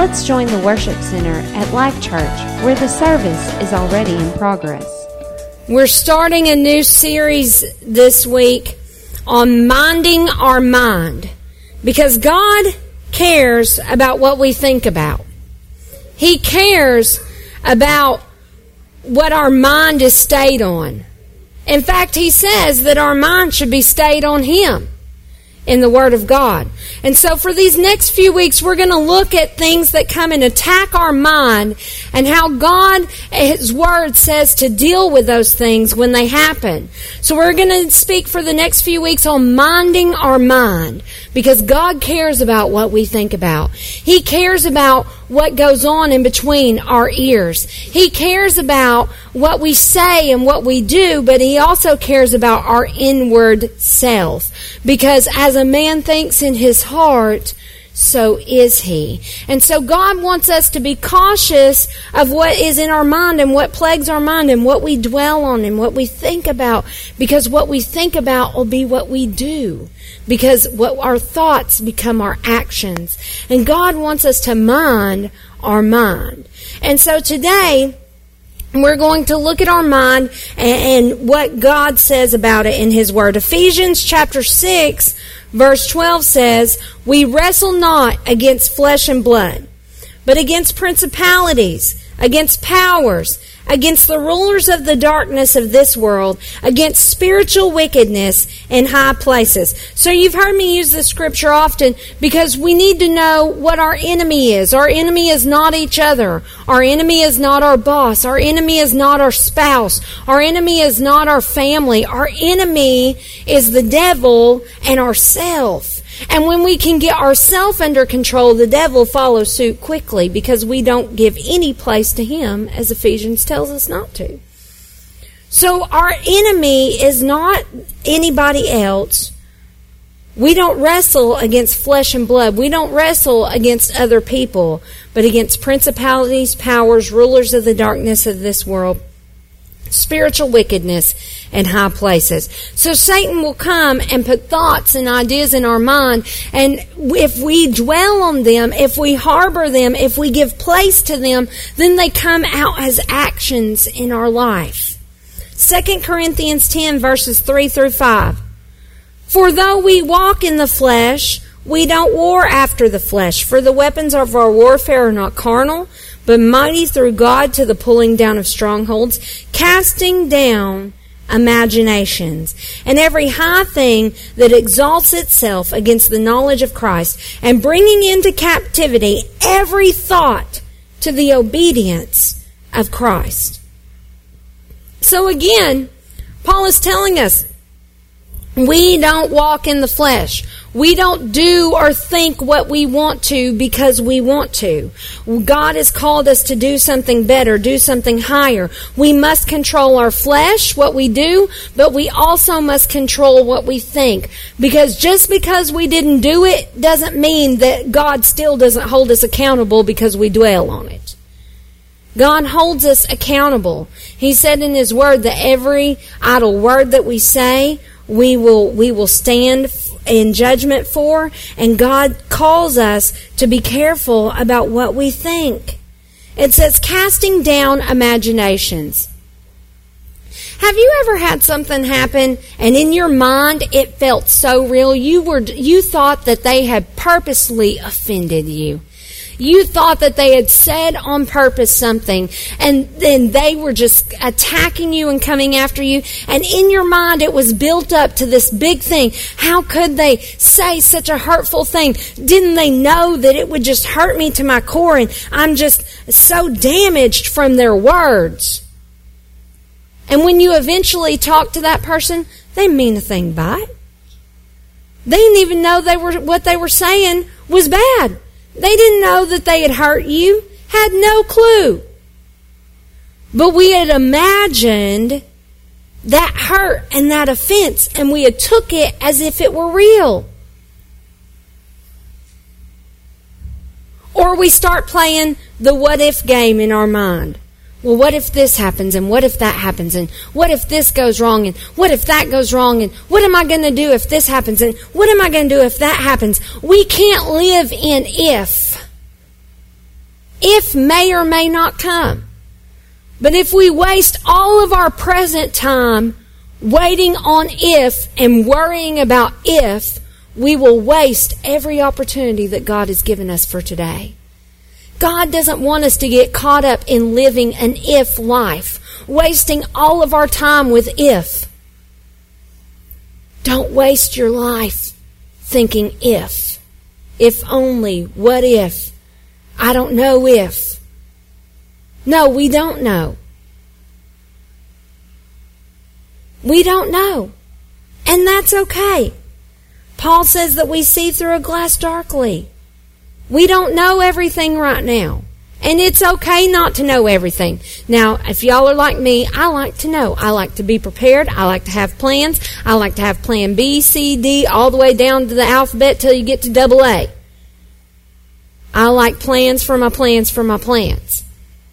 let's join the worship center at Life Church, where the service is already in progress. We're starting a new series this week on minding our mind, because God cares about what we think about. He cares about what our mind is stayed on. In fact, He says that our mind should be stayed on Him in the Word of God. And so for these next few weeks, we're going to look at things that come and attack our mind and how God, His Word says to deal with those things when they happen. So we're going to speak for the next few weeks on minding our mind, because God cares about what we think about. He cares about what goes on in between our ears. He cares about what we say and what we do, but He also cares about our inward self. Because as a man thinks in his heart, so is he. And so God wants us to be cautious of what is in our mind and what plagues our mind and what we dwell on and what we think about, because what we think about will be what we do. Because what our thoughts become our actions. And God wants us to mind our mind. And so today, we're going to look at our mind and what God says about it in His Word. Ephesians chapter 6, verse 12 says, "We wrestle not against flesh and blood, but against principalities, against powers, against the rulers of the darkness of this world, against spiritual wickedness in high places." So you've heard me use this scripture often because we need to know what our enemy is. Our enemy is not each other. Our enemy is not our boss. Our enemy is not our spouse. Our enemy is not our family. Our enemy is the devil and ourself. And when we can get ourselves under control, the devil follows suit quickly, because we don't give any place to him, as Ephesians tells us not to. So our enemy is not anybody else. We don't wrestle against flesh and blood. We don't wrestle against other people, but against principalities, powers, rulers of the darkness of this world, spiritual wickedness in high places. So Satan will come and put thoughts and ideas in our mind, and if we dwell on them, if we harbor them, if we give place to them, then they come out as actions in our life. 2 Corinthians 10 verses 3 through 5. "For though we walk in the flesh, we don't war after the flesh. For the weapons of our warfare are not carnal, but mighty through God to the pulling down of strongholds, casting down imaginations, and every high thing that exalts itself against the knowledge of Christ, and bringing into captivity every thought to the obedience of Christ." So again, Paul is telling us, we don't walk in the flesh. We don't do or think what we want to because we want to. God has called us to do something better, do something higher. We must control our flesh, what we do, but we also must control what we think. Because just because we didn't do it doesn't mean that God still doesn't hold us accountable because we dwell on it. God holds us accountable. He said in His Word that every idle word that we say, we will stand in judgment for, and God calls us to be careful about what we think. It says casting down imaginations. Have you ever had something happen and in your mind it felt so real? You thought that they had purposely offended you. You thought that they had said on purpose something, and then they were just attacking you and coming after you. And in your mind, it was built up to this big thing. How could they say such a hurtful thing? Didn't they know that it would just hurt me to my core, and I'm just so damaged from their words? And when you eventually talk to that person, they mean a thing by it. They didn't even know what they were saying was bad. They didn't know that they had hurt you, had no clue. But we had imagined that hurt and that offense, and we had took it as if it were real. Or we start playing the what if game in our mind. Well, what if this happens, and what if that happens, and what if this goes wrong, and what if that goes wrong, and what am I going to do if this happens, and what am I going to do if that happens? We can't live in if. if may or may not come. But if we waste all of our present time waiting on if and worrying about if, we will waste every opportunity that God has given us for today. God doesn't want us to get caught up in living an if life, wasting all of our time with if. Don't waste your life thinking if only, what if, I don't know if. No, we don't know. We don't know. And that's okay. Paul says that we see through a glass darkly. We don't know everything right now. And it's okay not to know everything. Now, if y'all are like me, I like to know. I like to be prepared. I like to have plans. I like to have plan B, C, D, all the way down to the alphabet till you get to AA. I like plans for my plans for my plans.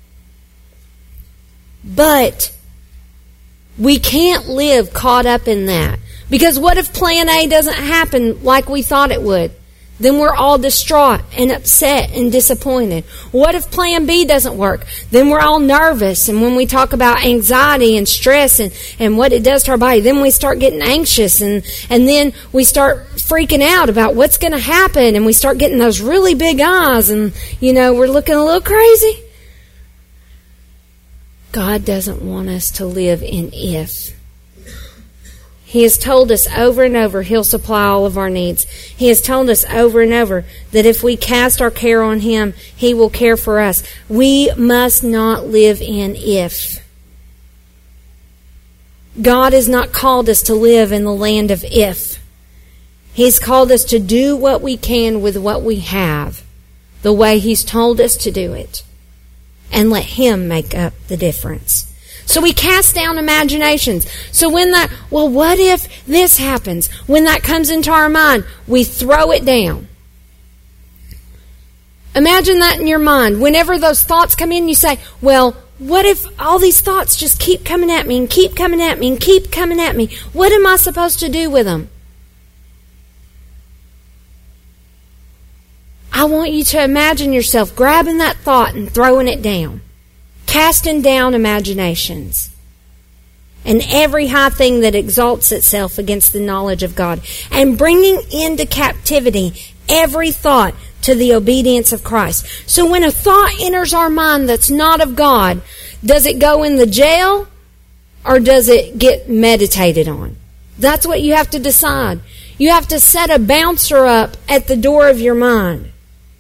But we can't live caught up in that. Because what if plan A doesn't happen like we thought it would? Then we're all distraught and upset and disappointed. What if plan B doesn't work? Then we're all nervous. And when we talk about anxiety and stress and what it does to our body, then we start getting anxious and then we start freaking out about what's going to happen. And we start getting those really big eyes and, we're looking a little crazy. God doesn't want us to live in if. He has told us over and over He'll supply all of our needs. He has told us over and over that if we cast our care on Him, He will care for us. We must not live in if. God has not called us to live in the land of if. He's called us to do what we can with what we have, the way He's told us to do it, and let Him make up the difference. So we cast down imaginations. So when what if this happens? When that comes into our mind, we throw it down. Imagine that in your mind. Whenever those thoughts come in, you say, well, what if all these thoughts just keep coming at me and keep coming at me and keep coming at me? What am I supposed to do with them? I want you to imagine yourself grabbing that thought and throwing it down. Casting down imaginations and every high thing that exalts itself against the knowledge of God, and bringing into captivity every thought to the obedience of Christ. So when a thought enters our mind that's not of God, does it go in the jail or does it get meditated on? That's what you have to decide. You have to set a bouncer up at the door of your mind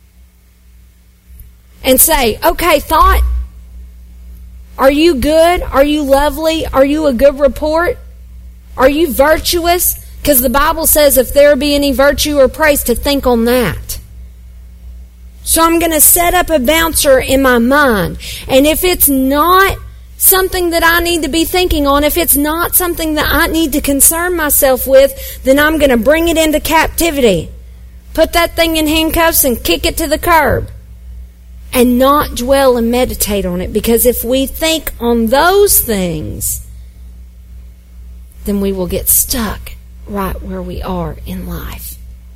and say, okay, thought, are you good? Are you lovely? Are you a good report? Are you virtuous? Because the Bible says if there be any virtue or praise, to think on that. So I'm going to set up a bouncer in my mind. And if it's not something that I need to be thinking on, if it's not something that I need to concern myself with, then I'm going to bring it into captivity. Put that thing in handcuffs and kick it to the curb. And not dwell and meditate on it. Because if we think on those things, then we will get stuck right where we are in life.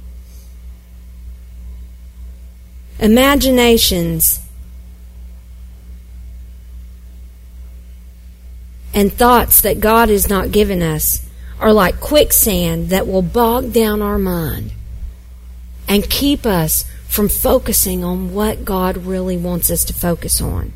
Imaginations and thoughts that God has not given us are like quicksand that will bog down our mind and keep us from focusing on what God really wants us to focus on.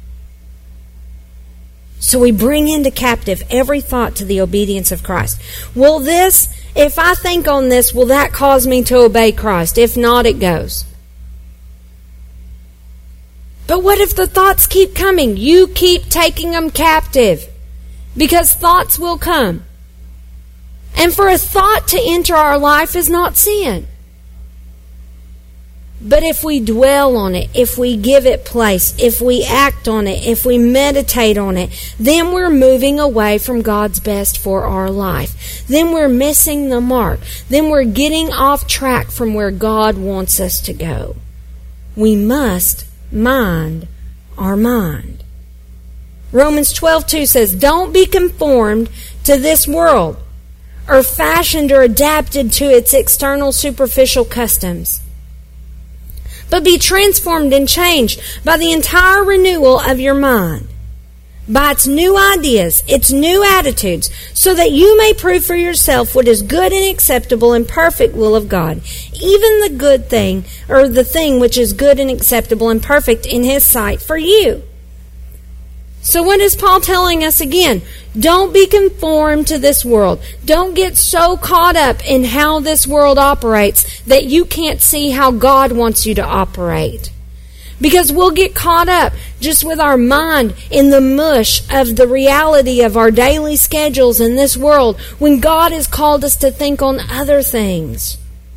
So we bring into captive every thought to the obedience of Christ. If I think on this, will that cause me to obey Christ? If not, it goes. But what if the thoughts keep coming? You keep taking them captive. Because thoughts will come. And for a thought to enter our life is not sin. But if we dwell on it, if we give it place, if we act on it, if we meditate on it, then we're moving away from God's best for our life. Then we're missing the mark. Then we're getting off track from where God wants us to go. We must mind our mind. Romans 12:2 says, don't be conformed to this world or fashioned or adapted to its external superficial customs. but be transformed and changed by the entire renewal of your mind, by its new ideas, its new attitudes, so that you may prove for yourself what is good and acceptable and perfect will of God, even the good thing, or the thing which is good and acceptable and perfect in His sight for you. So what is Paul telling us again? Don't be conformed to this world. Don't get so caught up in how this world operates that you can't see how God wants you to operate. Because we'll get caught up just with our mind in the mush of the reality of our daily schedules in this world when God has called us to think on other things.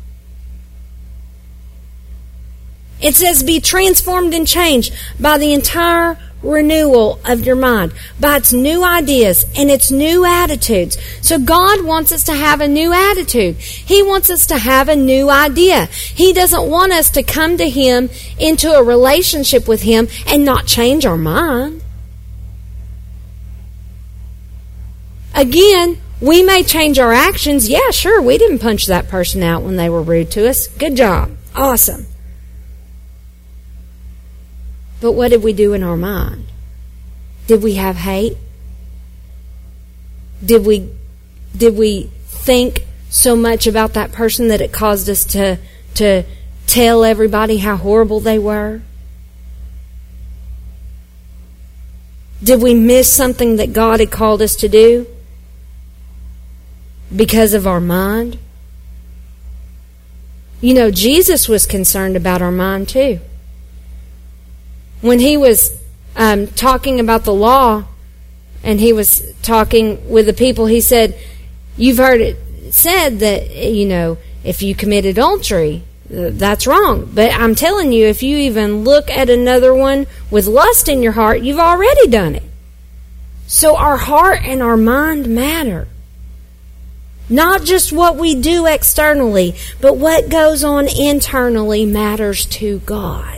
It says, be transformed and changed by the entire renewal of your mind, by its new ideas and its new attitudes. So God wants us to have a new attitude. He wants us to have a new idea. He doesn't want us to come to Him into a relationship with Him and not change our mind. Again, we may change our actions. Yeah, sure, we didn't punch that person out when they were rude to us. Good job. Awesome. But what did we do in our mind? Did we have hate? Did we think so much about that person that it caused us to tell everybody how horrible they were? Did we miss something that God had called us to do because of our mind? You know, Jesus was concerned about our mind too. When He was talking about the law and He was talking with the people, He said, you've heard it said that, you know, if you commit adultery, that's wrong. But I'm telling you, if you even look at another one with lust in your heart, you've already done it. So our heart and our mind matter. Not just what we do externally, but what goes on internally matters to God.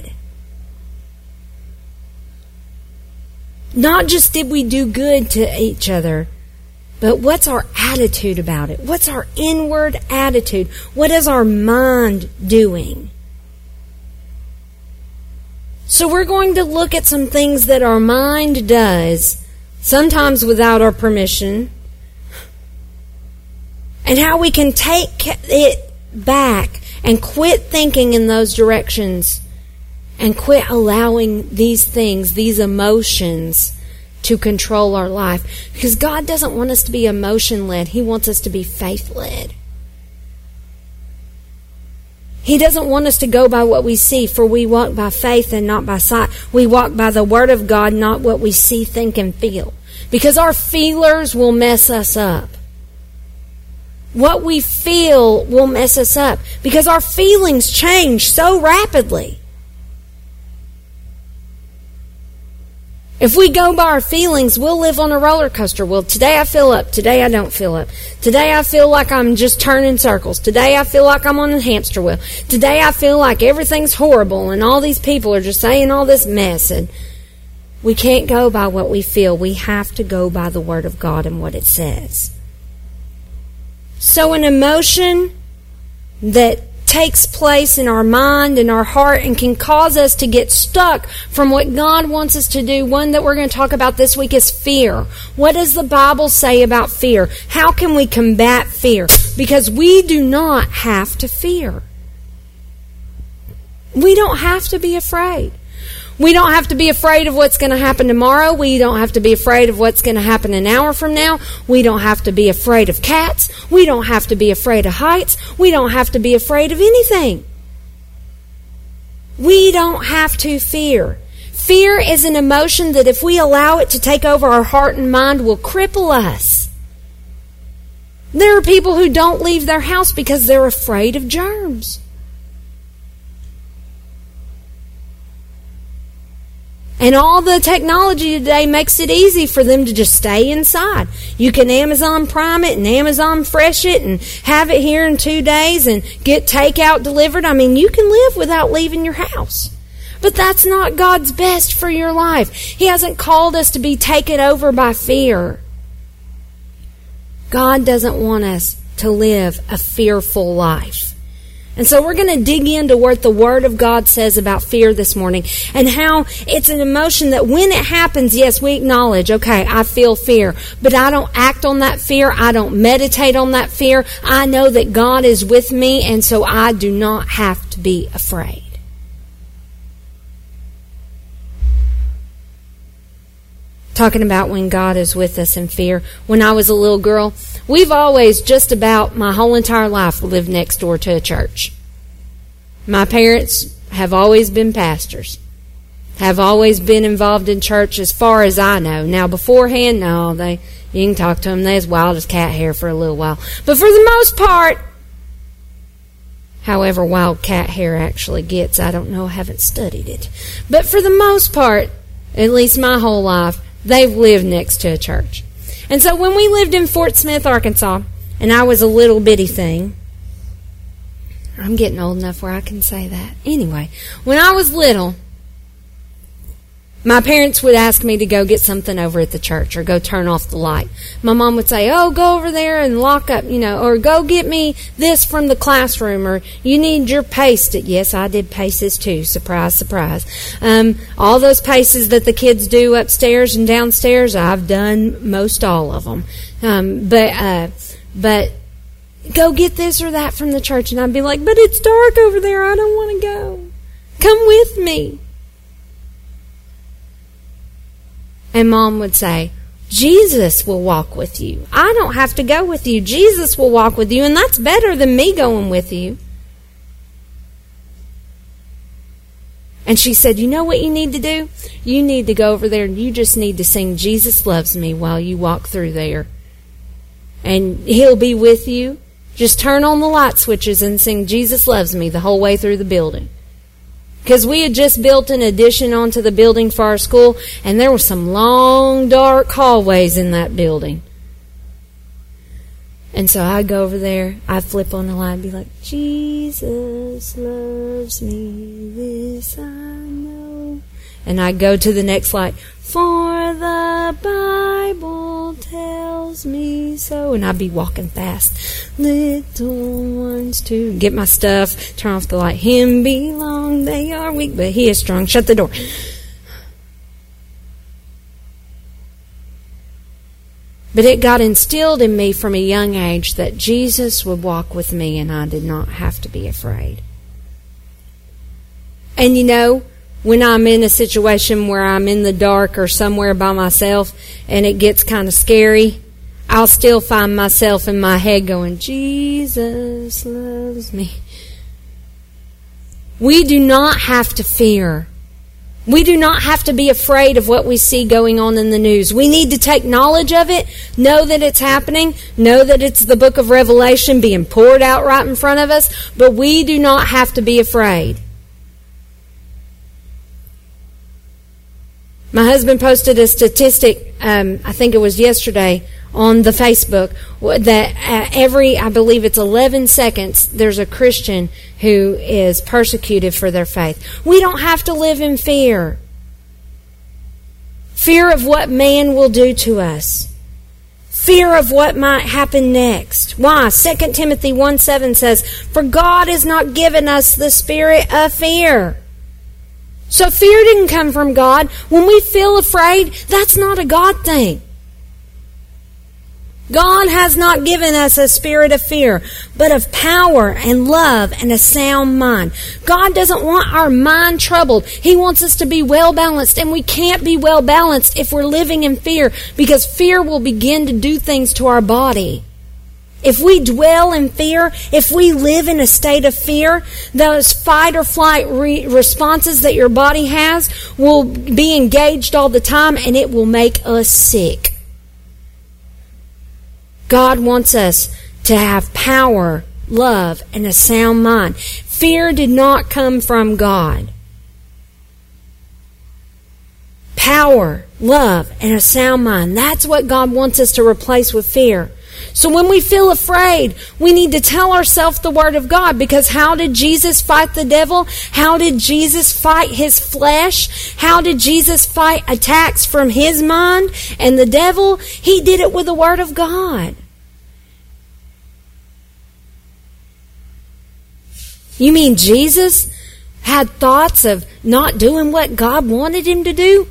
Not just did we do good to each other, but what's our attitude about it? What's our inward attitude? What is our mind doing? So we're going to look at some things that our mind does, sometimes without our permission, and how we can take it back and quit thinking in those directions and quit allowing these things, these emotions, to control our life. Because God doesn't want us to be emotion-led. He wants us to be faith-led. He doesn't want us to go by what we see, for we walk by faith and not by sight. We walk by the Word of God, not what we see, think, and feel. Because our feelers will mess us up. What we feel will mess us up. Because our feelings change so rapidly. If we go by our feelings, we'll live on a roller coaster. Well, today I feel up. Today I don't feel up. Today I feel like I'm just turning circles. Today I feel like I'm on a hamster wheel. Today I feel like everything's horrible and all these people are just saying all this mess. And we can't go by what we feel. We have to go by the Word of God and what it says. So an emotion that takes place in our mind and our heart and can cause us to get stuck from what God wants us to do. One that we're going to talk about this week is fear. What does the Bible say about fear? How can we combat fear? Because we do not have to fear. We don't have to be afraid. We don't have to be afraid of what's going to happen tomorrow. We don't have to be afraid of what's going to happen an hour from now. We don't have to be afraid of cats. We don't have to be afraid of heights. We don't have to be afraid of anything. We don't have to fear. Fear is an emotion that if we allow it to take over our heart and mind will cripple us. There are people who don't leave their house because they're afraid of germs. And all the technology today makes it easy for them to just stay inside. You can Amazon Prime it and Amazon Fresh it and have it here in 2 days and get takeout delivered. I mean, you can live without leaving your house. But that's not God's best for your life. He hasn't called us to be taken over by fear. God doesn't want us to live a fearful life. And so we're going to dig into what the Word of God says about fear this morning and how it's an emotion that when it happens, yes, we acknowledge, okay, I feel fear, but I don't act on that fear. I don't meditate on that fear. I know that God is with me, and so I do not have to be afraid. Talking about when God is with us in fear. When I was a little girl, we've always, just about my whole entire life, lived next door to a church. My parents have always been pastors, have always been involved in church as far as I know. Now, beforehand, no, you can talk to them. They're as wild as cat hair for a little while. But for the most part, however wild cat hair actually gets, I don't know, I haven't studied it. But for the most part, at least my whole life, they've lived next to a church. And so when we lived in Fort Smith, Arkansas, and I was a little bitty thing, I'm getting old enough where I can say that. Anyway, when I was little, my parents would ask me to go get something over at the church or go turn off the light. My mom would say, oh, go over there and lock up, or go get me this from the classroom, or you need your paste. Yes, I did paces too. Surprise, surprise. All those paces that the kids do upstairs and downstairs, I've done most all of them. But go get this or that from the church. And I'd be like, but it's dark over there. I don't want to go. Come with me. And Mom would say, Jesus will walk with you. I don't have to go with you. Jesus will walk with you, and that's better than me going with you. And she said, you know what you need to do? You need to go over there and you just need to sing Jesus Loves Me while you walk through there. And He'll be with you. Just turn on the light switches and sing Jesus Loves Me the whole way through the building. Because we had just built an addition onto the building for our school, and there were some long, dark hallways in that building. And so I'd go over there, I'd flip on the light and be like, Jesus loves me, this I know. And I'd go to the next light, for the Bible tells me so. And I'd be walking fast. Little ones too. Get my stuff, turn off the light. Him belong, they are weak, but He is strong. Shut the door. But it got instilled in me from a young age that Jesus would walk with me and I did not have to be afraid. And when I'm in a situation where I'm in the dark or somewhere by myself and it gets kind of scary, I'll still find myself in my head going, Jesus loves me. We do not have to fear. We do not have to be afraid of what we see going on in the news. We need to take knowledge of it, know that it's happening, know that it's the book of Revelation being poured out right in front of us, but we do not have to be afraid. My husband posted a statistic, I think it was yesterday, on the Facebook, that I believe it's 11 seconds, there's a Christian who is persecuted for their faith. We don't have to live in fear. Fear of what man will do to us. Fear of what might happen next. Why? 2 Timothy 1:7 says, for God has not given us the spirit of fear. So fear didn't come from God. When we feel afraid, that's not a God thing. God has not given us a spirit of fear, but of power and love and a sound mind. God doesn't want our mind troubled. He wants us to be well balanced, and we can't be well balanced if we're living in fear, because fear will begin to do things to our body. If we dwell in fear, if we live in a state of fear, those fight or flight responses that your body has will be engaged all the time, and it will make us sick. God wants us to have power, love, and a sound mind. Fear did not come from God. Power, love, and a sound mind. That's what God wants us to replace with fear. So when we feel afraid, we need to tell ourselves the Word of God, because how did Jesus fight the devil? How did Jesus fight his flesh? How did Jesus fight attacks from his mind and the devil? He did it with the Word of God. You mean Jesus had thoughts of not doing what God wanted him to do?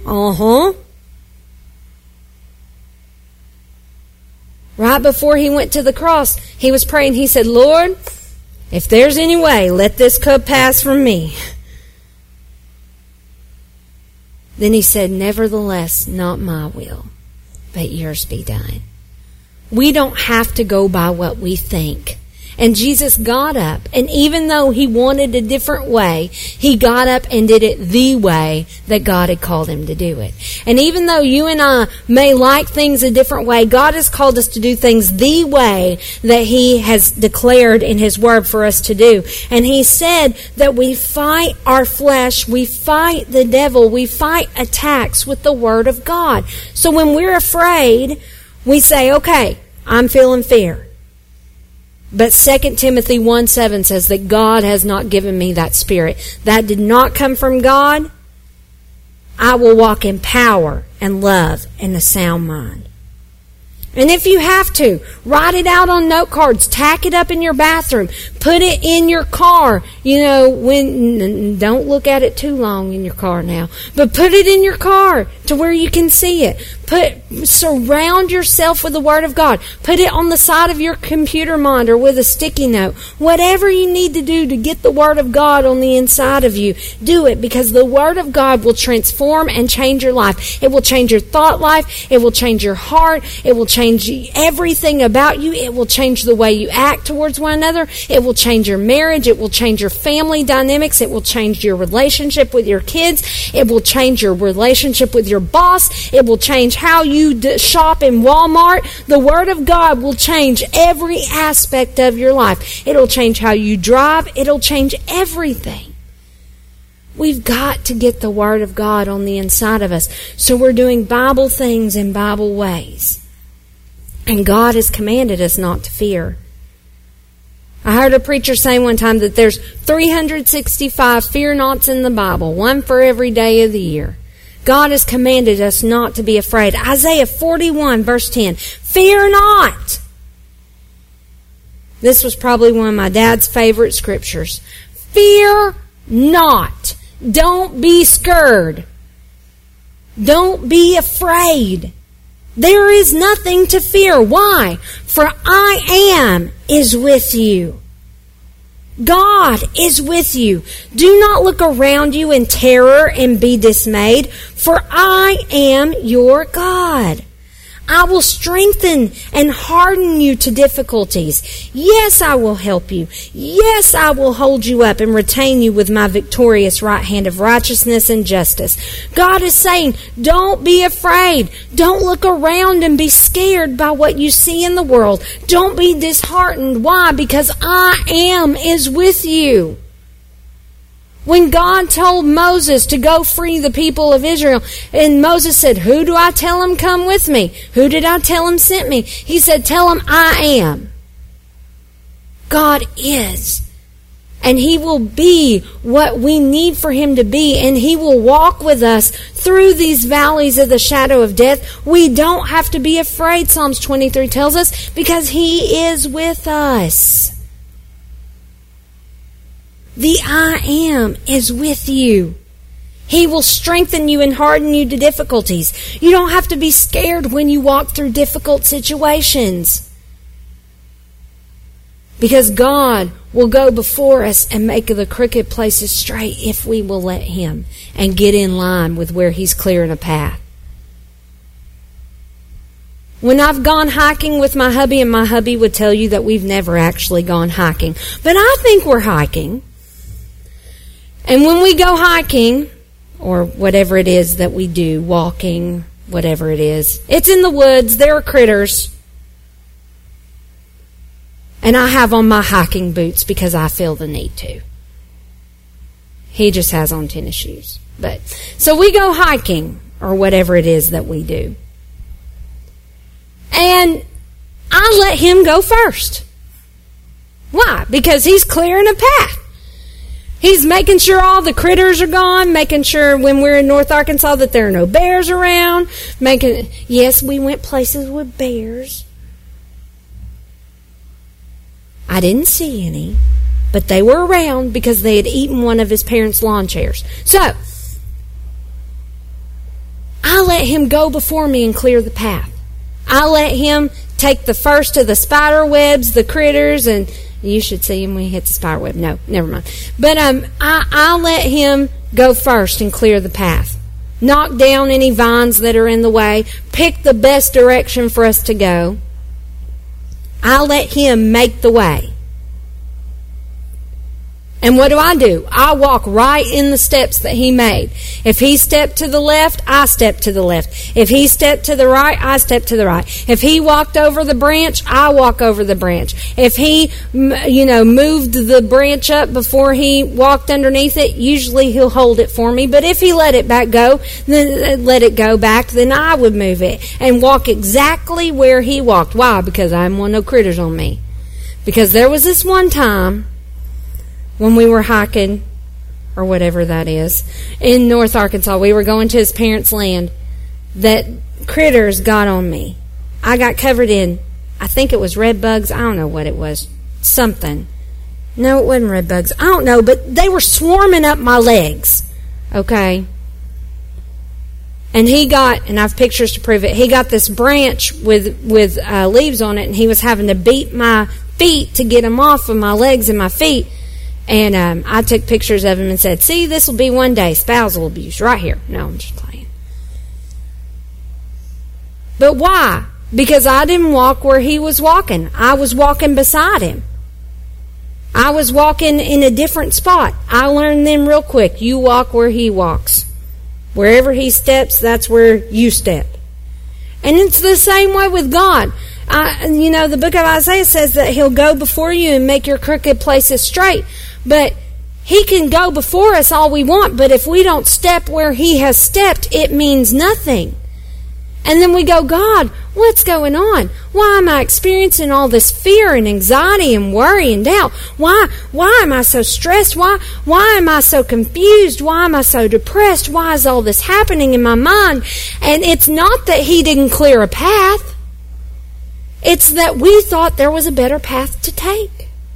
Right before he went to the cross, he was praying. He said, Lord, if there's any way, let this cup pass from me. Then he said, nevertheless, not my will, but yours be done. We don't have to go by what we think. And Jesus got up, and even though he wanted a different way, he got up and did it the way that God had called him to do it. And even though you and I may like things a different way, God has called us to do things the way that he has declared in his word for us to do. And he said that we fight our flesh, we fight the devil, we fight attacks with the word of God. So when we're afraid, we say, okay, I'm feeling fear. But 2 Timothy 1:7 says that God has not given me that spirit. That did not come from God. I will walk in power and love and a sound mind. And if you have to, write it out on note cards, tack it up in your bathroom, put it in your car. Don't look at it too long in your car now, but put it in your car to where you can see it. Surround yourself with the Word of God. Put it on the side of your computer monitor with a sticky note. Whatever you need to do to get the Word of God on the inside of you, do it, because the Word of God will transform and change your life. It will change your thought life. It will change your heart. It will change everything about you. It will change the way you act towards one another. It will change your marriage. It will change your family dynamics. It will change your relationship with your kids. It will change your relationship with your boss. It will change how you shop in Walmart. The Word of God will change every aspect of your life. It'll change how you drive. It'll change everything. We've got to get the Word of God on the inside of us. So we're doing Bible things in Bible ways. And God has commanded us not to fear. I heard a preacher say one time that there's 365 fear nots in the Bible, one for every day of the year. God has commanded us not to be afraid. Isaiah 41 verse 10, fear not. This was probably one of my dad's favorite scriptures. Fear not. Don't be scared. Don't be afraid. There is nothing to fear. Why? For I am is with you. God is with you. Do not look around you in terror and be dismayed, for I am your God. I will strengthen and harden you to difficulties. Yes, I will help you. Yes, I will hold you up and retain you with my victorious right hand of righteousness and justice. God is saying, don't be afraid. Don't look around and be scared by what you see in the world. Don't be disheartened. Why? Because I am is with you. When God told Moses to go free the people of Israel, and Moses said, who do I tell him come with me? Who did I tell him sent me? He said, tell him I am. God is. And He will be what we need for Him to be, and He will walk with us through these valleys of the shadow of death. We don't have to be afraid, Psalms 23 tells us, because He is with us. The I am is with you. He will strengthen you and harden you to difficulties. You don't have to be scared when you walk through difficult situations, because God will go before us and make the crooked places straight if we will let Him and get in line with where He's clearing a path. When I've gone hiking with my hubby, and my hubby would tell you that we've never actually gone hiking, but I think we're hiking. And when we go hiking, or whatever it is that we do, walking, whatever it is, it's in the woods, there are critters. And I have on my hiking boots because I feel the need to. He just has on tennis shoes. So we go hiking, or whatever it is that we do. And I let him go first. Why? Because he's clearing a path. He's making sure all the critters are gone, making sure when we're in North Arkansas that there are no bears around. Yes, we went places with bears. I didn't see any, but they were around because they had eaten one of his parents' lawn chairs. So, I let him go before me and clear the path. I let him take the first of the spider webs, the critters, and you should see him when he hits the spider web. No, never mind. But I let him go first and clear the path. Knock down any vines that are in the way. Pick the best direction for us to go. I let him make the way. And what do? I walk right in the steps that he made. If he stepped to the left, I step to the left. If he stepped to the right, I step to the right. If he walked over the branch, I walk over the branch. If he, moved the branch up before he walked underneath it, usually he'll hold it for me. But if he let it go back, then I would move it and walk exactly where he walked. Why? Because I didn't want no critters on me. Because there was this one time when we were hiking, or whatever that is, in North Arkansas, we were going to his parents' land, that critters got on me. I got covered in, I think it was red bugs. I don't know what it was. Something. No, it wasn't red bugs. I don't know, but they were swarming up my legs. Okay? And he got, and I have pictures to prove it, he got this branch with leaves on it, and he was having to beat my feet to get them off of my legs and my feet. And I took pictures of him and said, see, this will be one day spousal abuse right here. No, I'm just playing. But why? Because I didn't walk where he was walking. I was walking beside him. I was walking in a different spot. I learned them real quick. You walk where he walks. Wherever he steps, that's where you step. And it's the same way with God. The book of Isaiah says that he'll go before you and make your crooked places straight. But he can go before us all we want, but if we don't step where he has stepped, it means nothing. And then we go, God, what's going on? Why am I experiencing all this fear and anxiety and worry and doubt? Why am I so stressed? Why am I so confused? Why am I so depressed? Why is all this happening in my mind? And it's not that he didn't clear a path. It's that we thought there was a better path to take.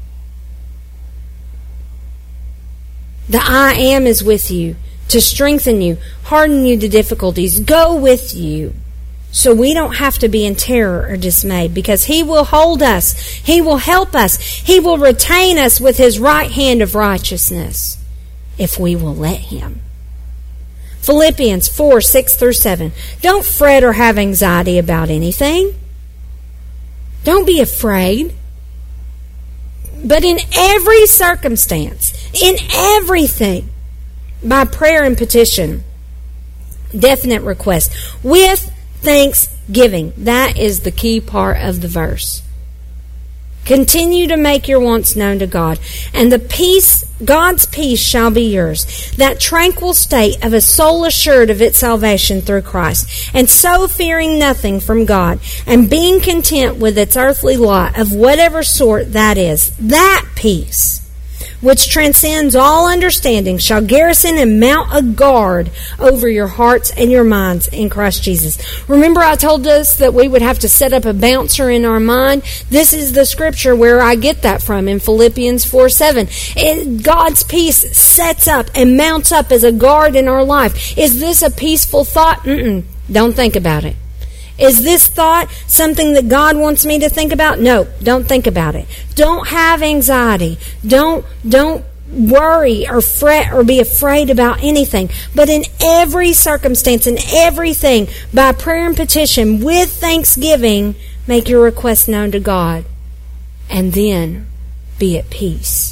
The I am is with you to strengthen you, harden you to difficulties, go with you. So we don't have to be in terror or dismay, because he will hold us. He will help us. He will retain us with his right hand of righteousness if we will let him. Philippians 4:6-7. Don't fret or have anxiety about anything. Don't be afraid. But in every circumstance, in everything, by prayer and petition, definite request, with thanksgiving. That is the key part of the verse. Continue to make your wants known to God, and the peace, God's peace, shall be yours. That tranquil state of a soul assured of its salvation through Christ, and so fearing nothing from God, and being content with its earthly lot of whatever sort that is. That peace, which transcends all understanding, shall garrison and mount a guard over your hearts and your minds in Christ Jesus. Remember, I told us that we would have to set up a bouncer in our mind? This is the scripture where I get that from, in Philippians 4:7. God's peace sets up and mounts up as a guard in our life. Is this a peaceful thought? Don't think about it. Is this thought something that God wants me to think about? No, don't think about it. Don't have anxiety. Don't worry or fret or be afraid about anything. But in every circumstance, in everything, by prayer and petition, with thanksgiving, make your requests known to God. And then be at peace.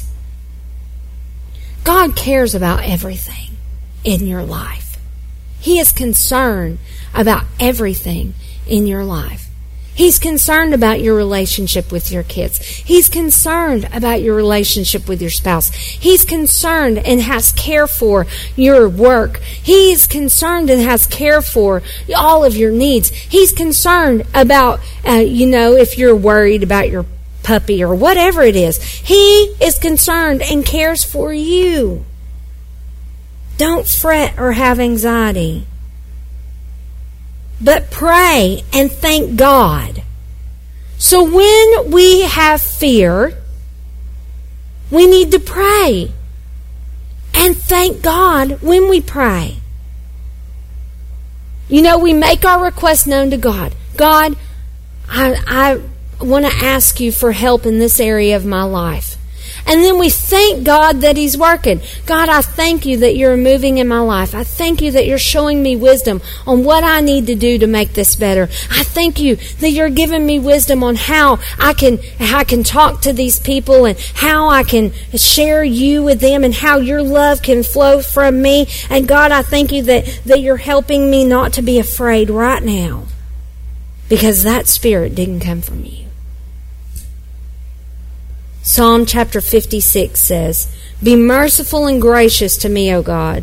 God cares about everything in your life. He is concerned about everything in your life. He's concerned about your relationship with your kids. He's concerned about your relationship with your spouse. He's concerned and has care for your work. He's concerned and has care for all of your needs. He's concerned about, if you're worried about your puppy or whatever it is. He is concerned and cares for you. Don't fret or have anxiety. But pray and thank God. So when we have fear, We need to pray. And thank God when we pray. You know, we make our requests known to God. God, I want to ask you for help in this area of my life. And then we thank God that He's working. God, I thank you that you're moving in my life. I thank you that you're showing me wisdom on what I need to do to make this better. I thank you that you're giving me wisdom on how I can talk to these people and how I can share you with them and how your love can flow from me. And God, I thank you that you're helping me not to be afraid right now, because that spirit didn't come from you. Psalm chapter 56 says, "Be merciful and gracious to me, O God."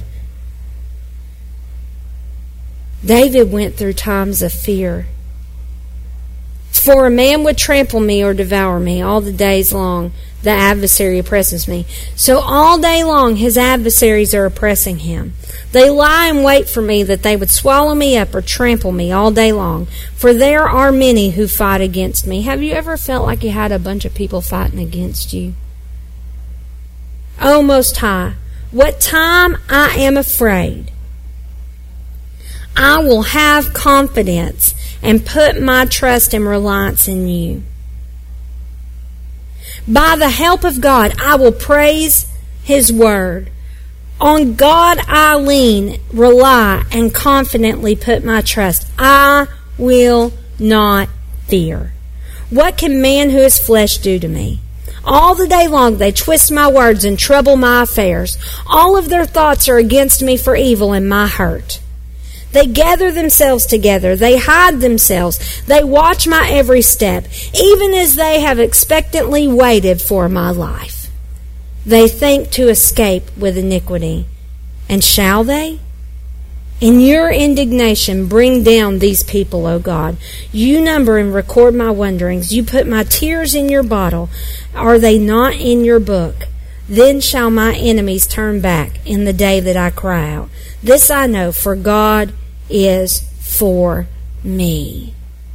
David went through times of fear. "For a man would trample me or devour me all the days long. The adversary oppresses me." So all day long his adversaries are oppressing him. "They lie in wait for me, that they would swallow me up or trample me all day long. For there are many who fight against me." Have you ever felt like you had a bunch of people fighting against you? "O Most High, what time I am afraid, I will have confidence and put my trust and reliance in you. By the help of God, I will praise His word. On God I lean, rely, and confidently put my trust. I will not fear. What can man who is flesh do to me? All the day long they twist my words and trouble my affairs. All of their thoughts are against me for evil and my hurt. They gather themselves together. They hide themselves. They watch my every step, even as they have expectantly waited for my life. They think to escape with iniquity. And shall they? In your indignation, bring down these people, O God. You number and record my wanderings. You put my tears in your bottle. Are they not in your book? Then shall my enemies turn back in the day that I cry out. This I know, for God is for me.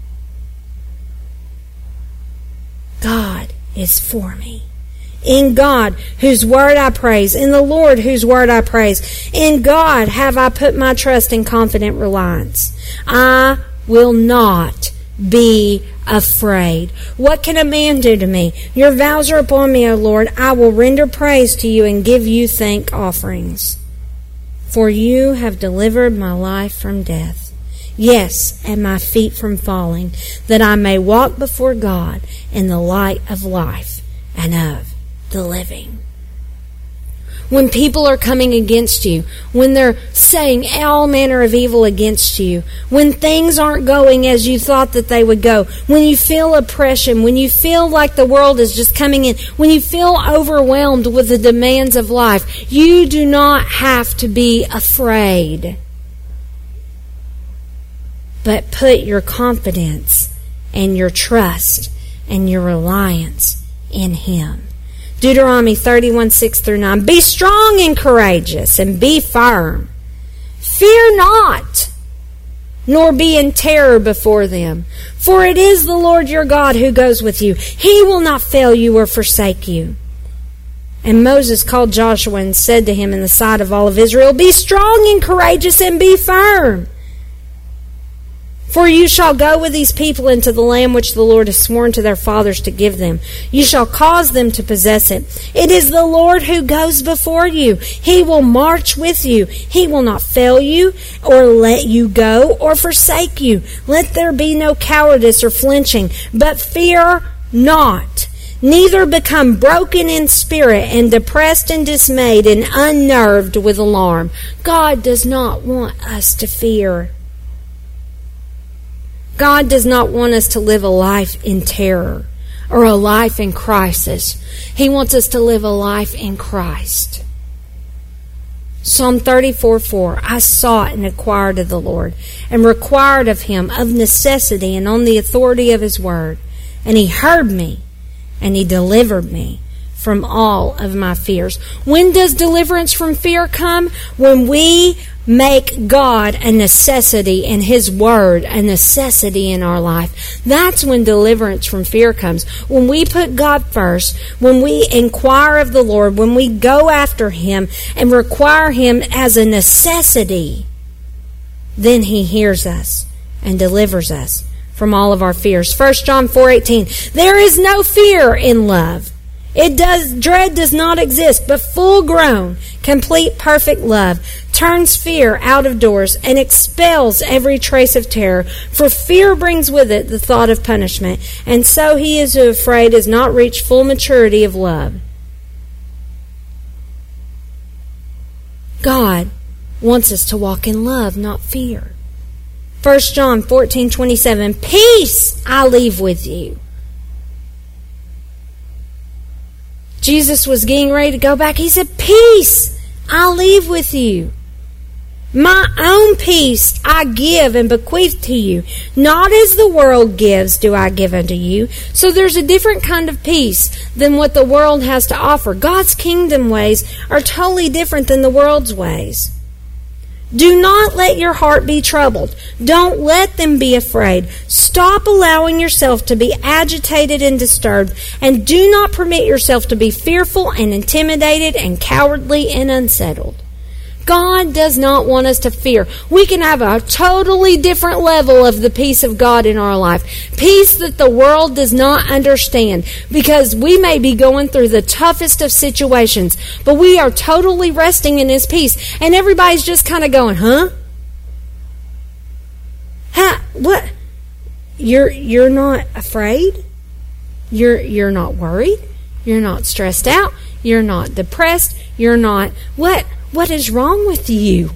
God is for me. In God, whose word I praise. In the Lord, whose word I praise. In God have I put my trust and confident reliance. I will not be afraid. What can a man do to me? Your vows are upon me, O Lord. I will render praise to you and give you thank offerings. For you have delivered my life from death, yes, and my feet from falling, that I may walk before God in the light of life and of the living. When people are coming against you, when they're saying all manner of evil against you, when things aren't going as you thought that they would go, when you feel oppression, when you feel like the world is just coming in, when you feel overwhelmed with the demands of life, you do not have to be afraid. But put your confidence and your trust and your reliance in Him. Deuteronomy 31:6-9. Be strong and courageous, and be firm. Fear not, nor be in terror before them. For it is the Lord your God who goes with you. He will not fail you or forsake you. And Moses called Joshua and said to him in the sight of all of Israel, Be strong and courageous, and be firm. For you shall go with these people into the land which the Lord has sworn to their fathers to give them. You shall cause them to possess it. It is the Lord who goes before you. He will march with you. He will not fail you or let you go or forsake you. Let there be no cowardice or flinching, but fear not. Neither become broken in spirit and depressed and dismayed and unnerved with alarm. God does not want us to fear. God does not want us to live a life in terror or a life in crisis. He wants us to live a life in Christ. Psalm 34:4. I sought and inquired of the Lord, and required of Him of necessity and on the authority of His word. And He heard me, and He delivered me from all of my fears. When does deliverance from fear come? When we make God a necessity and His Word a necessity in our life, that's when deliverance from fear comes. When we put God first, when we inquire of the Lord, when we go after Him and require Him as a necessity, then He hears us and delivers us from all of our fears. 1 John 4:18, there is no fear in love. Dread does not exist, but full-grown, complete, perfect love turns fear out of doors and expels every trace of terror. For fear brings with it the thought of punishment, and so he is afraid has not reached full maturity of love. God wants us to walk in love, not fear. 1 John 14:27, peace I leave with you. Jesus was getting ready to go back. He said, peace I leave with you. My own peace I give and bequeath to you. Not as the world gives do I give unto you. So there's a different kind of peace than what the world has to offer. God's kingdom ways are totally different than the world's ways. Do not let your heart be troubled. Don't let them be afraid. Stop allowing yourself to be agitated and disturbed, and do not permit yourself to be fearful and intimidated and cowardly and unsettled. God does not want us to fear. We can have a totally different level of the peace of God in our life. Peace that the world does not understand, because we may be going through the toughest of situations, but we are totally resting in His peace. And everybody's just kind of going, huh? What? You're not afraid? You're not worried? You're not stressed out? You're not depressed? You're not... What is wrong with you?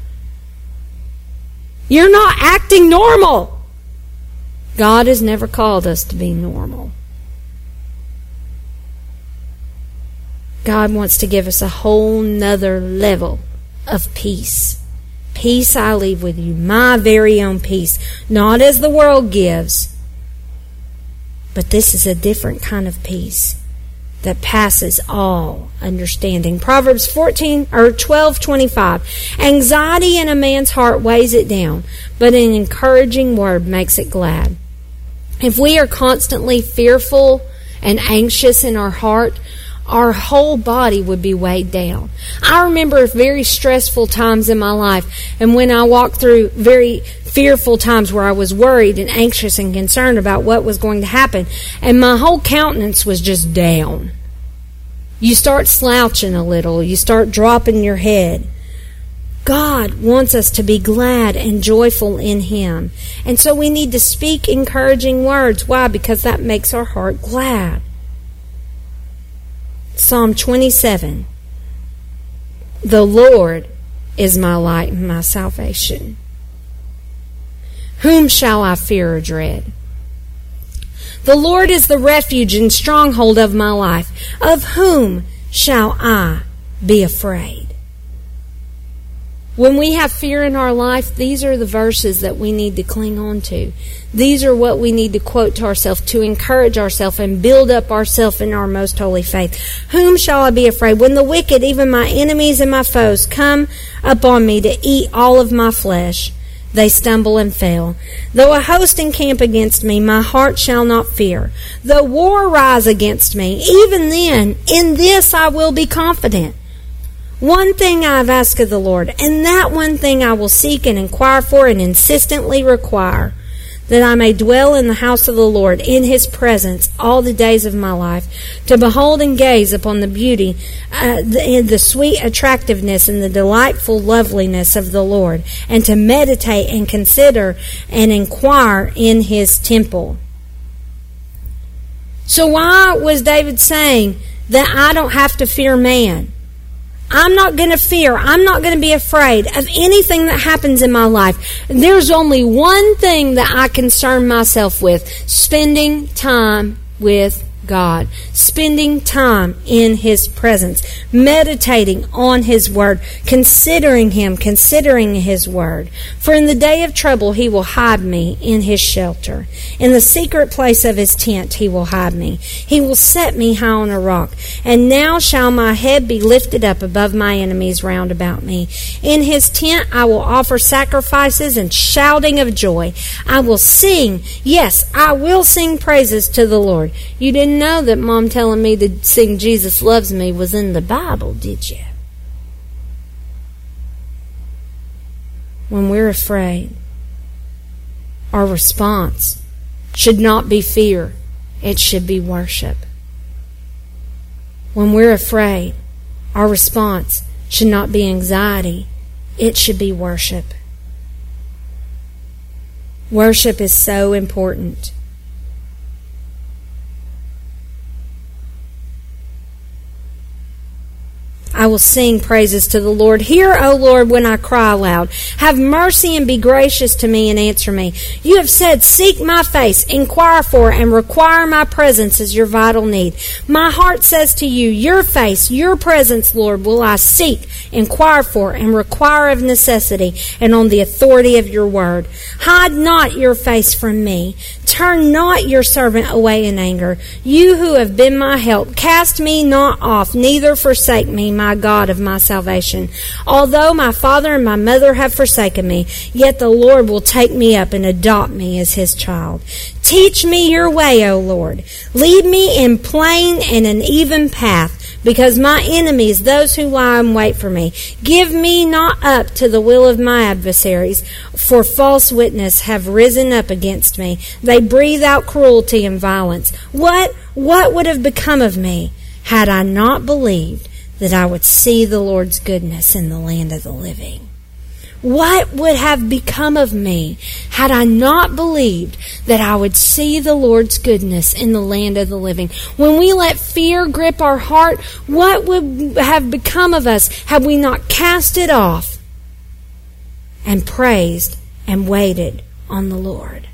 You're not acting normal. God has never called us to be normal. God wants to give us a whole nother level of peace. Peace I leave with you, my very own peace. Not as the world gives, but this is a different kind of peace that passes all understanding. Proverbs 12:25. Anxiety in a man's heart weighs it down, but an encouraging word makes it glad. If we are constantly fearful and anxious in our heart, our whole body would be weighed down. I remember very stressful times in my life, and when I walked through very fearful times where I was worried and anxious and concerned about what was going to happen, and my whole countenance was just down. You start slouching a little. You start dropping your head. God wants us to be glad and joyful in Him. And so we need to speak encouraging words. Why? Because that makes our heart glad. Psalm 27. The Lord is my light and my salvation. Whom shall I fear or dread? The Lord is the refuge and stronghold of my life. Of whom shall I be afraid? When we have fear in our life, these are the verses that we need to cling on to. These are what we need to quote to ourselves to encourage ourselves and build up ourselves in our most holy faith. Whom shall I be afraid? When the wicked, even my enemies and my foes, come upon me to eat all of my flesh, they stumble and fail. Though a host encamp against me, my heart shall not fear. Though war rise against me, even then, in this I will be confident. One thing I have asked of the Lord, and that one thing I will seek and inquire for and insistently require, that I may dwell in the house of the Lord, in His presence, all the days of my life, to behold and gaze upon the beauty, the sweet attractiveness and the delightful loveliness of the Lord, and to meditate and consider and inquire in His temple. So why was David saying that I don't have to fear man? I'm not going to fear. I'm not going to be afraid of anything that happens in my life. There's only one thing that I concern myself with: spending time with God, spending time in His presence, meditating on His Word, considering Him, considering His Word. For in the day of trouble He will hide me in His shelter. In the secret place of His tent He will hide me. He will set me high on a rock. And now shall my head be lifted up above my enemies round about me. In His tent I will offer sacrifices and shouting of joy. I will sing, yes, I will sing praises to the Lord. You didn't know that Mom telling me to sing Jesus Loves Me was in the Bible, did you? When we're afraid, our response should not be fear. It should be worship. When we're afraid, our response should not be anxiety. It should be worship. Worship is so important. I will sing praises to the Lord. Hear, O Lord, when I cry aloud. Have mercy and be gracious to me and answer me. You have said, seek my face, inquire for, and require my presence as your vital need. My heart says to you, your face, your presence, Lord, will I seek, inquire for, and require of necessity, and on the authority of your word. Hide not your face from me. Turn not your servant away in anger. You who have been my help, cast me not off, neither forsake me, my God of my salvation. Although my father and my mother have forsaken me, yet the Lord will take me up and adopt me as His child. Teach me your way, O Lord. Lead me in plain and an even path, because my enemies, those who lie in wait for me. Give me not up to the will of my adversaries, for false witness have risen up against me. They breathe out cruelty and violence. What would have become of me had I not believed that I would see the Lord's goodness in the land of the living? What would have become of me had I not believed that I would see the Lord's goodness in the land of the living? When we let fear grip our heart, what would have become of us had we not cast it off and praised and waited on the Lord?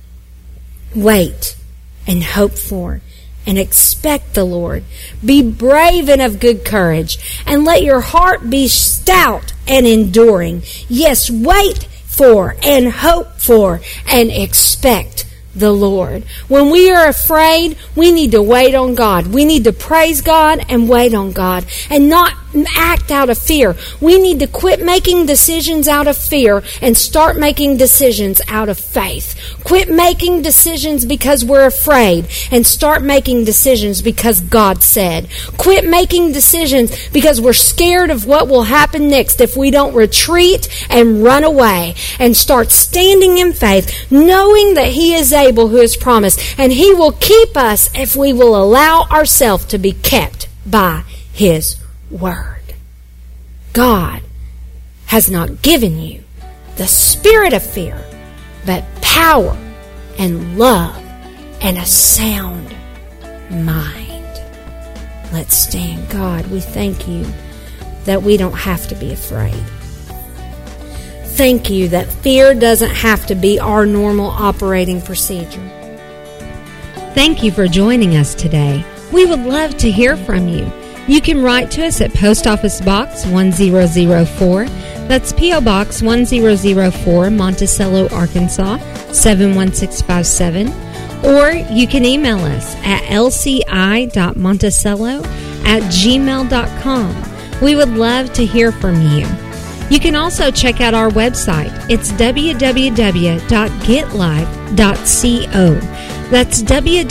Wait and hope for and expect the Lord. Be brave and of good courage, and let your heart be stout and enduring. Yes, wait for and hope for and expect the Lord. When we are afraid, we need to wait on God. We need to praise God and wait on God and not act out of fear. We need to quit making decisions out of fear and start making decisions out of faith. Quit making decisions because we're afraid and start making decisions because God said. Quit making decisions because we're scared of what will happen next if we don't retreat and run away, and start standing in faith, knowing that He is able, who has promised, and He will keep us if we will allow ourselves to be kept by His word. God has not given you the spirit of fear, but power and love and a sound mind. Let's stand. God, we thank you that we don't have to be afraid. Thank you that fear doesn't have to be our normal operating procedure. Thank you for joining us today. We would love to hear from you. You can write to us at Post Office Box 1004. That's P.O. Box 1004, Monticello, Arkansas 71657. Or you can email us at lci.monticello@gmail.com. We would love to hear from you. You can also check out our website. It's www.getlife.co. That's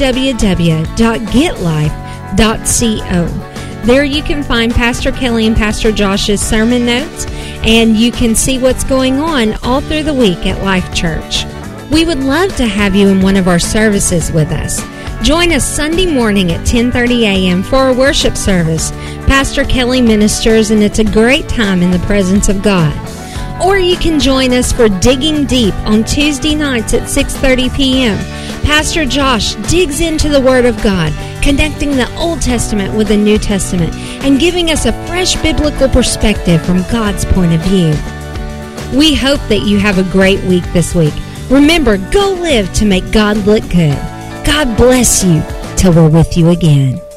www.getlife.co. There you can find Pastor Kelly and Pastor Josh's sermon notes, and you can see what's going on all through the week at Life Church. We would love to have you in one of our services with us. Join us Sunday morning at 10:30 a.m. for our worship service. Pastor Kelly ministers, and it's a great time in the presence of God. Or you can join us for Digging Deep on Tuesday nights at 6:30 p.m. Pastor Josh digs into the Word of God, connecting the Old Testament with the New Testament and giving us a fresh biblical perspective from God's point of view. We hope that you have a great week this week. Remember, go live to make God look good. God bless you. till we're with you again.